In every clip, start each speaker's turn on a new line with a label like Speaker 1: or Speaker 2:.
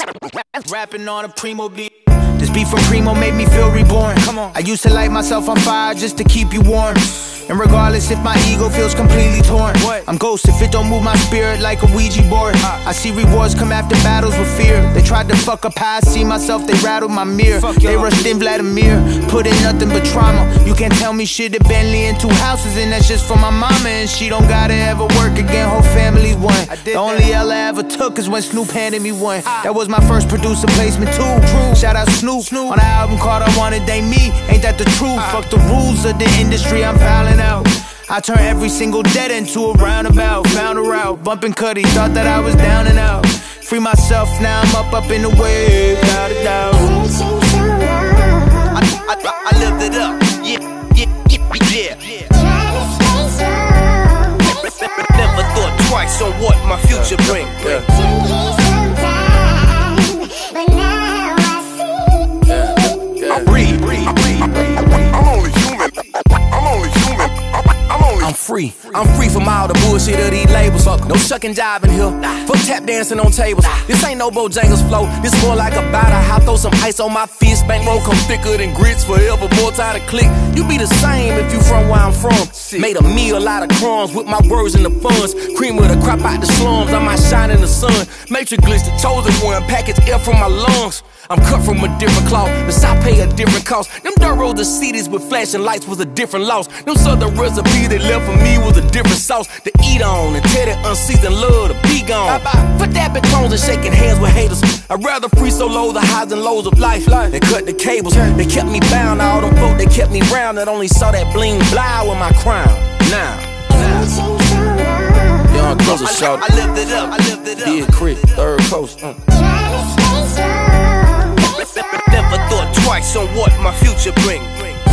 Speaker 1: Rapping on a Primo beat. This beat from Primo made me feel reborn. Come on. I used to light myself on fire just to keep you warm. And regardless if my ego feels completely torn, I'm ghost if it don't move my spirit like a Ouija board. I see rewards come after battles with fear. They tried to fuck up how I see myself, they rattled my mirror. They rushed in Vladimir, put in nothing but trauma. You can't tell me shit, a Bentley and 2 houses, and that's just for my mama. And she don't gotta ever work again, whole family won. The only L I ever took is when Snoop handed me one. That was my first producer placement too. Shout out Snoop on the album called I Wanted They Me. Ain't that the truth? Fuck the rules of the industry, I'm fouling out. I turn every single dead into a roundabout. Found a route, bumping Cuddy, thought that I was down and out. Free myself, now I'm up in the wave, without a doubt. I lived it up, yeah. Never thought twice on what my future bring.
Speaker 2: I'm free from all the bullshit of these labels. No shucking jiving here. Fuck tap dancing on tables. This ain't no Bojangles flow. This more like a batter. I throw some ice on my fist. Bankroll come thicker than grits. Forever more time to click. You be the same if you from where I'm from. Made a meal out of crumbs with my words in the funds. Cream of the crop out the slums. I might shine in the sun. Matrix glitch, the chosen one. Package air from my lungs. I'm cut from a different cloth. The South pay a different cost. Them dirt roads, the cities with flashing lights was a different loss. Them southern recipes they left for me was a different sauce to eat on. And tell that unseasoned love to be gone. For dapping tones and shaking hands with haters. I'd rather free solo the highs and lows of life than cut the cables. They kept me bound. All them folk they kept me round that only saw that bling blah with my crown. Now. Young closer shout.
Speaker 1: I lived it up.
Speaker 2: Big Crit, Third Coast.
Speaker 1: Never thought twice on what my future bring.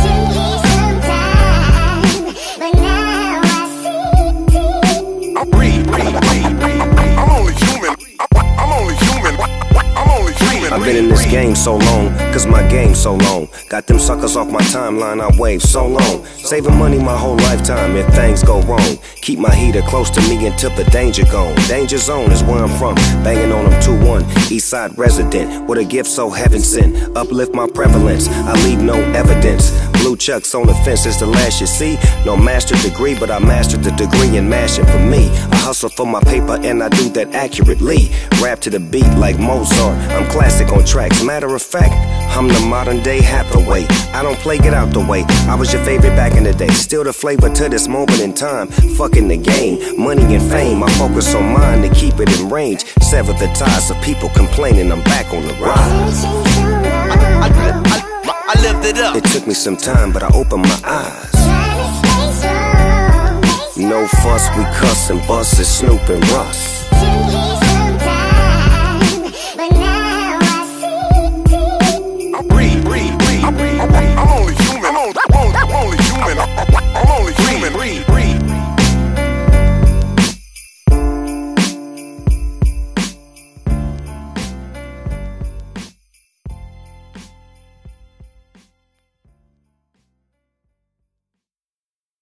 Speaker 3: I've been in this game so long, cause my game's so long. Got them suckers off my timeline, I wave so long. Saving money my whole lifetime if things go wrong. Keep my heater close to me until the danger gone. Danger zone is where I'm from, banging on them 2-1. Eastside resident, with a gift so heaven sent. Uplift my prevalence, I leave no evidence. Blue chucks on the fence is the last you see. No master's degree, but I mastered the degree in mashing for me. I hustle for my paper and I do that accurately. Rap to the beat like Mozart, I'm classic on tracks. Matter of fact, I'm the modern day Hathaway. I don't play, get out the way. I was your favorite back in the day. Still the flavor to this moment in time. Fucking the game, money and fame. I focus on mine to keep it in range. Sever the ties of people complaining I'm back on the ride.
Speaker 1: I lived it up.
Speaker 3: It took me some time, but I opened my eyes. No fuss, we cuss and bust, it's Snoop and Russ.